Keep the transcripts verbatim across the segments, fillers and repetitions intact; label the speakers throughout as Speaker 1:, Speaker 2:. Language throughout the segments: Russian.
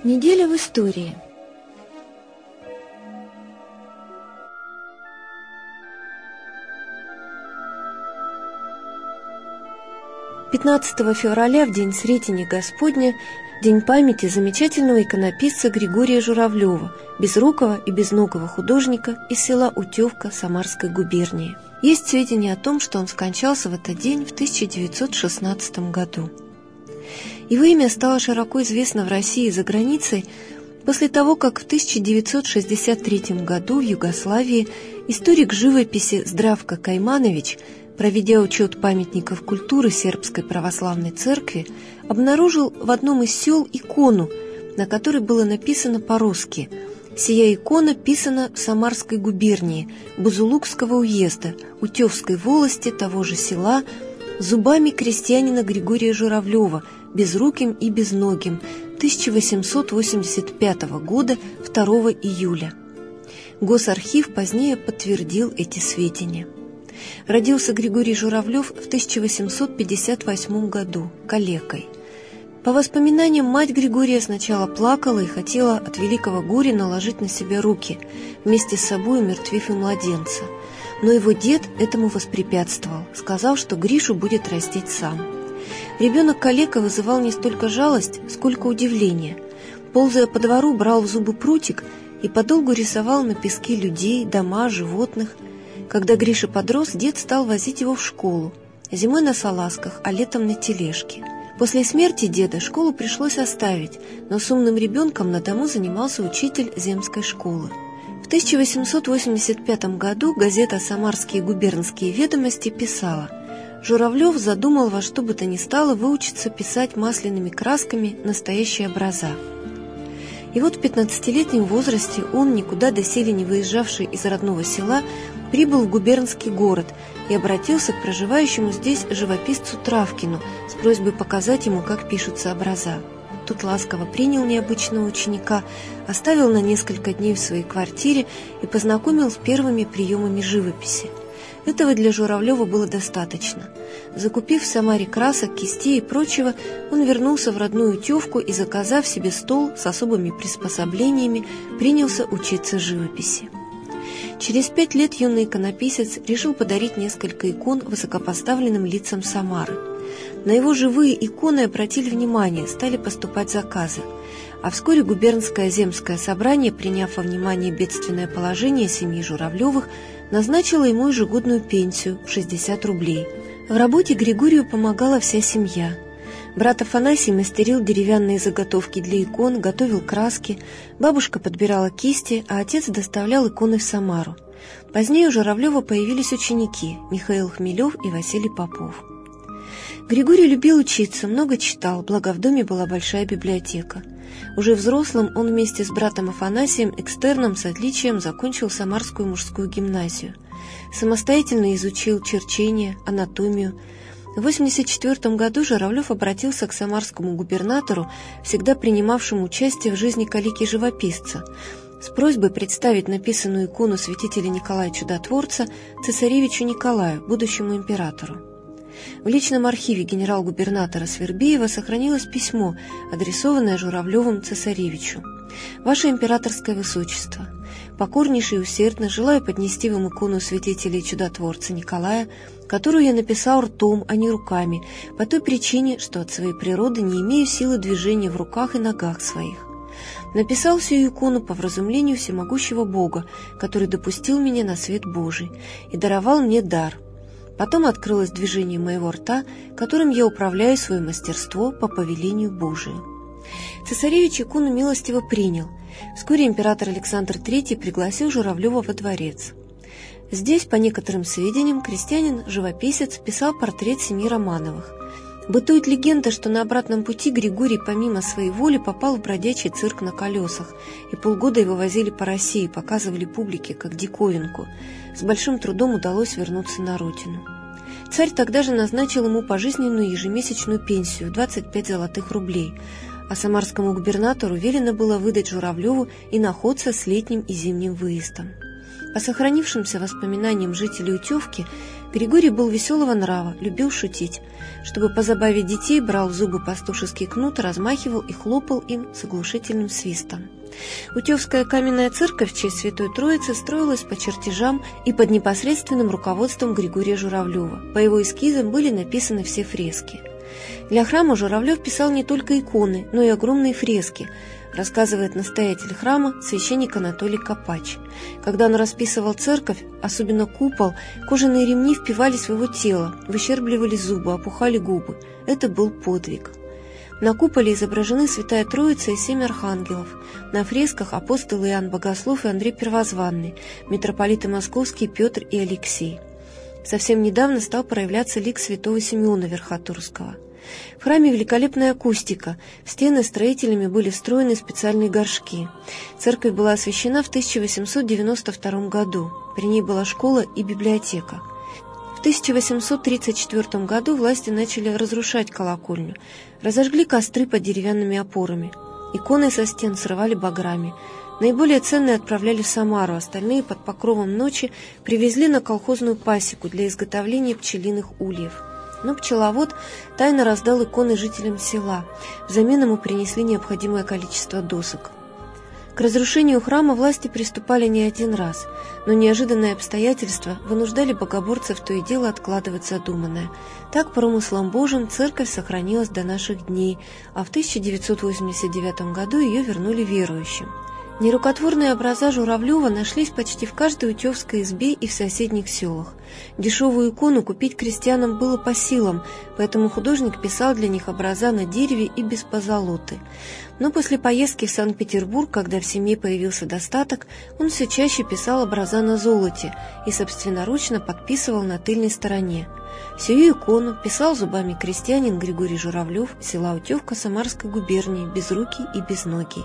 Speaker 1: Неделя в истории. пятнадцатого февраля, в день Сретения Господня, день памяти замечательного иконописца Григория Журавлева, безрукого и безногого художника из села Утевка Самарской губернии. Есть сведения о том, что он скончался в этот день в тысяча девятьсот шестнадцатом году. Его имя стало широко известно в России и за границей после того, как в тысяча девятьсот шестьдесят третьем году в Югославии историк живописи Здравко Кайманович, проведя учет памятников культуры Сербской православной церкви, обнаружил в одном из сел икону, на которой было написано по-русски: «Сия икона писана в Самарской губернии, Бузулукского уезда, Утевской волости того же села, зубами крестьянина Григория Журавлева, безруким и безногим, тысяча восемьсот восемьдесят пятого года, второго июля». Госархив позднее подтвердил эти сведения. Родился Григорий Журавлев в тысяча восемьсот пятьдесят восьмом году, калекой. По воспоминаниям, мать Григория сначала плакала и хотела от великого горя наложить на себя руки, вместе с собой умертвив и младенца. Но его дед этому воспрепятствовал, сказав, что Гришу будет растить сам. Ребенок-калека вызывал не столько жалость, сколько удивление. Ползая по двору, брал в зубы прутик и подолгу рисовал на песке людей, дома, животных. Когда Гриша подрос, дед стал возить его в школу, зимой на салазках, а летом на тележке. После смерти деда школу пришлось оставить, но с умным ребенком на дому занимался учитель земской школы. В тысяча восемьсот восемьдесят пятом году газета «Самарские губернские ведомости» писала: «Журавлев задумал во что бы то ни стало выучиться писать масляными красками настоящие образа». И вот в пятнадцатилетнем возрасте он, никуда доселе не выезжавший из родного села, прибыл в губернский город и обратился к проживающему здесь живописцу Травкину с просьбой показать ему, как пишутся образа. Тот ласково принял необычного ученика, оставил на несколько дней в своей квартире и познакомил с первыми приемами живописи. Этого для Журавлева было достаточно. Закупив в Самаре красок, кистей и прочего, он вернулся в родную Утевку и, заказав себе стол с особыми приспособлениями, принялся учиться живописи. Через пять лет юный иконописец решил подарить несколько икон высокопоставленным лицам Самары. На его живые иконы обратили внимание, стали поступать заказы. А вскоре губернское земское собрание, приняв во внимание бедственное положение семьи Журавлевых, назначило ему ежегодную пенсию в шестьдесят рублей. В работе Григорию помогала вся семья. Брат Афанасий мастерил деревянные заготовки для икон, готовил краски, бабушка подбирала кисти, а отец доставлял иконы в Самару. Позднее у Журавлева появились ученики Михаил Хмелев и Василий Попов. Григорий любил учиться, много читал, благо в доме была большая библиотека. Уже взрослым он вместе с братом Афанасием экстерном с отличием закончил Самарскую мужскую гимназию. Самостоятельно изучил черчение, анатомию. В восемьдесят четвёртом году Журавлев обратился к самарскому губернатору, всегда принимавшему участие в жизни калеки-живописца, с просьбой представить написанную икону святителя Николая Чудотворца цесаревичу Николаю, будущему императору. В личном архиве генерал-губернатора Свербеева сохранилось письмо, адресованное Журавлевым цесаревичу. «Ваше императорское высочество, покорнейше и усердно желаю поднести вам икону святителя и чудотворца Николая, которую я написал ртом, а не руками, по той причине, что от своей природы не имею силы движения в руках и ногах своих. Написал сию икону по вразумлению всемогущего Бога, который допустил меня на свет Божий и даровал мне дар. Потом открылось движение моего рта, которым я управляю свое мастерство по повелению Божию». Цесаревич икону милостиво принял. Вскоре император Александр Третий пригласил Журавлева во дворец. Здесь, по некоторым сведениям, крестьянин-живописец писал портрет семьи Романовых. Бытует легенда, что на обратном пути Григорий помимо своей воли попал в бродячий цирк на колесах, и полгода его возили по России, показывали публике как диковинку. С большим трудом удалось вернуться на родину. Царь тогда же назначил ему пожизненную ежемесячную пенсию – двадцать пять золотых рублей, а самарскому губернатору велено было выдать Журавлеву иноходца с летним и зимним выездом. По сохранившимся воспоминаниям жителей Утевки, Григорий был веселого нрава, любил шутить. Чтобы позабавить детей, брал в зубы пастушеский кнут, размахивал и хлопал им с оглушительным свистом. Утевская каменная церковь в честь Святой Троицы строилась по чертежам и под непосредственным руководством Григория Журавлева. По его эскизам были написаны все фрески. Для храма Журавлев писал не только иконы, но и огромные фрески, рассказывает настоятель храма, священник Анатолий Копач. Когда он расписывал церковь, особенно купол, кожаные ремни впивались в его тело, выщербливали зубы, опухали губы. Это был подвиг. На куполе изображены Святая Троица и семь архангелов. На фресках апостолы Иоанн Богослов и Андрей Первозванный, митрополиты московские Петр и Алексей. Совсем недавно стал проявляться лик святого Симеона Верхотурского. В храме великолепная акустика, в стены строителями были встроены специальные горшки. Церковь была освящена в тысяча восемьсот девяносто втором году. При ней была школа и библиотека. В тысяча восемьсот тридцать четвёртом году власти начали разрушать колокольню, разожгли костры под деревянными опорами. Иконы со стен срывали баграми. Наиболее ценные отправляли в Самару, остальные под покровом ночи привезли на колхозную пасеку для изготовления пчелиных ульев. Но пчеловод тайно раздал иконы жителям села. Взамен ему принесли необходимое количество досок. К разрушению храма власти приступали не один раз, но неожиданные обстоятельства вынуждали богоборцев то и дело откладывать задуманное. Так, промыслом Божьим, церковь сохранилась до наших дней, а в тысяча девятьсот восемьдесят девятом году ее вернули верующим. Нерукотворные образа Журавлева нашлись почти в каждой утевской избе и в соседних селах. Дешевую икону купить крестьянам было по силам, поэтому художник писал для них образа на дереве и без позолоты. Но после поездки в Санкт-Петербург, когда в семье появился достаток, он все чаще писал образа на золоте и собственноручно подписывал на тыльной стороне. Сию икону писал зубами крестьянин Григорий Журавлев, села Утевка Самарской губернии, безрукий и безногий.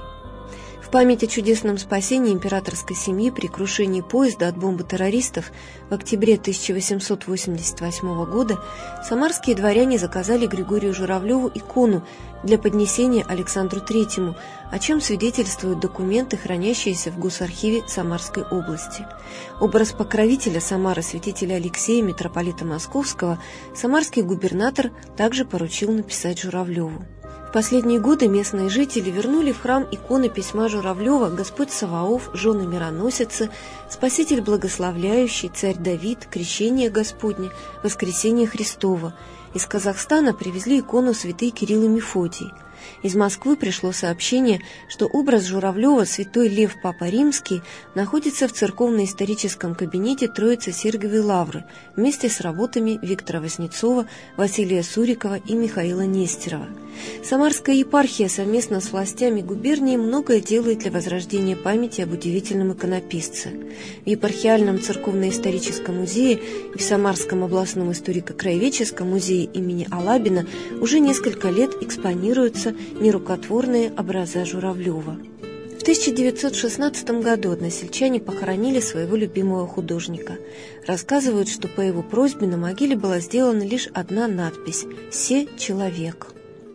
Speaker 1: В память о чудесном спасении императорской семьи при крушении поезда от бомбы террористов в октябре тысяча восемьсот восемьдесят восьмого года самарские дворяне заказали Григорию Журавлеву икону для поднесения Александру Третьему, о чем свидетельствуют документы, хранящиеся в Госархиве Самарской области. Образ покровителя Самары святителя Алексея, митрополита Московского, самарский губернатор также поручил написать Журавлеву. В последние годы местные жители вернули в храм иконы письма Журавлева «Господь Саваоф», «Жены мироносицы», «Спаситель благословляющий», «Царь Давид», «Крещение Господне», «Воскресение Христово». Из Казахстана привезли икону святый Кирилл и Мефодий. Из Москвы пришло сообщение, что образ Журавлева «Святой Лев Папа Римский» находится в церковно-историческом кабинете Троице-Сергиевой Лавры вместе с работами Виктора Васнецова, Василия Сурикова и Михаила Нестерова. Самарская епархия совместно с властями губернии многое делает для возрождения памяти об удивительном иконописце. В епархиальном церковно-историческом музее и в Самарском областном историко-краеведческом музее имени Алабина уже несколько лет экспонируются нерукотворные образа Журавлева. В тысяча девятьсот шестнадцатом году односельчане похоронили своего любимого художника. Рассказывают, что по его просьбе на могиле была сделана лишь одна надпись «Се человек».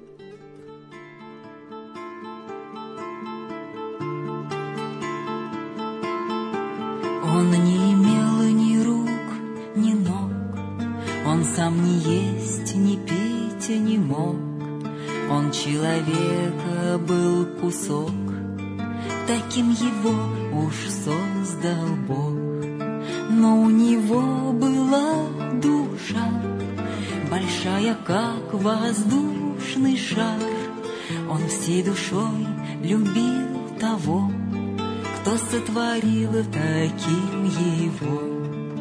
Speaker 2: Он не имел ни рук, ни ног, он сам не есть, ни пить не мог. Он человека был кусок, таким его уж создал Бог. Но у него была душа, большая, как воздушный шар. Он всей душой любил того, кто сотворил таким его.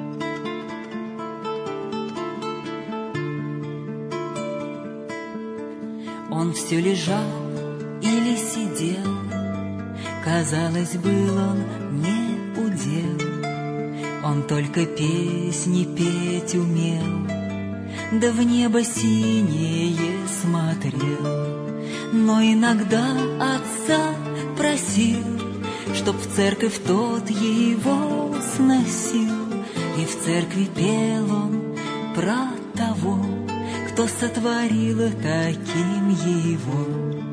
Speaker 2: Он все лежал или сидел, казалось, был он не удел. Он только песни петь умел, да в небо синее смотрел. Но иногда отца просил, чтоб в церковь тот его сносил. И в церкви пел он про того, кто сотворил таким его.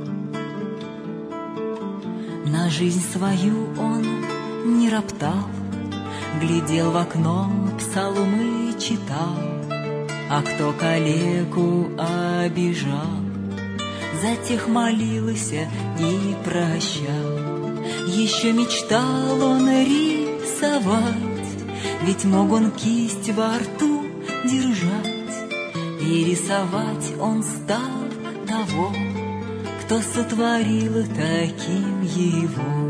Speaker 2: На жизнь свою он не роптал, глядел в окно, псалмы читал, а кто калеку обижал, за тех молился и прощал. Еще мечтал он рисовать, ведь мог он кисть во рту держать, и рисовать он стал того, кто сотворил таким его.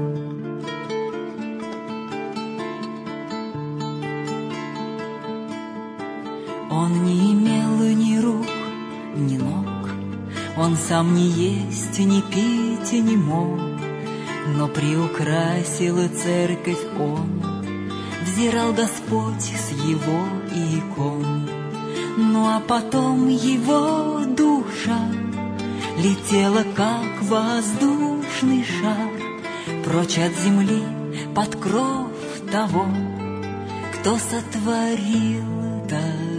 Speaker 2: Он не имел ни рук, ни ног, он сам не есть, ни пить не мог, но приукрасил церковь он, взирал Господь с его икон. Ну а потом его душа летела, как воздушный шар, прочь от земли под кров того, кто сотворил так.